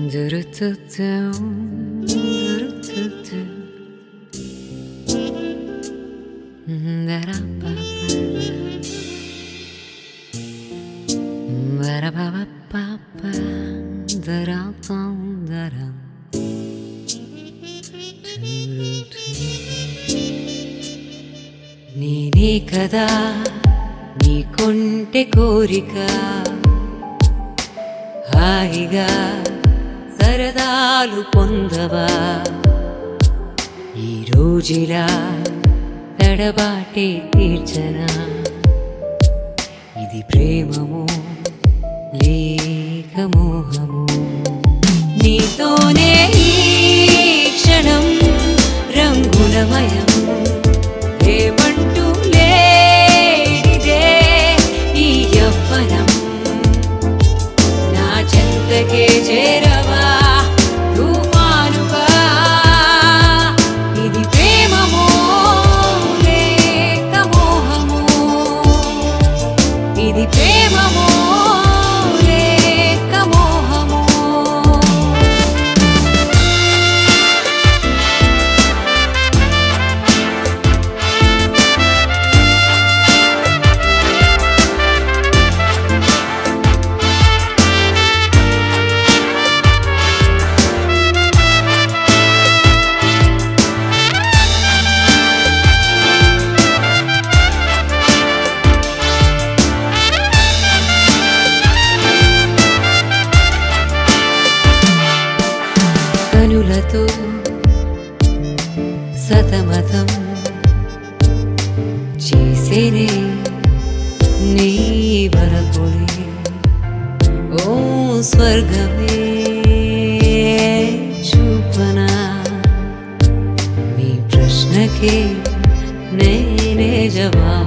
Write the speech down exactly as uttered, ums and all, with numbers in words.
Do-do-do-do, do-do-do-do. Da-da-ba-ba-da. Ba-da-ba-ba-ba-ba. Da-da-dum-da-dum. Do-do-do. నేనే కదా నీ కొంటె కోరిక హాయిగా సరదాలు పొందవా ఈ రోజులా తడబాటే తీర్చనా ఇది ప్రేమము లేక మోహము నీతోనే ఈ క్షణం రంగులమయం ఏమంటూ లేనిదే ఈ యవ్వనం నా చెంతకే చేరవా తుఫానుగా ఇది ప్రేమమో లేక మోహము ఇది ప్రేమమో లేక మోహము కనులతో సతమతం చేసేనే నీ వరకులే ఓ స్వర్గమే చూపనా నీ ప్రశ్నకే నేనే జవాబు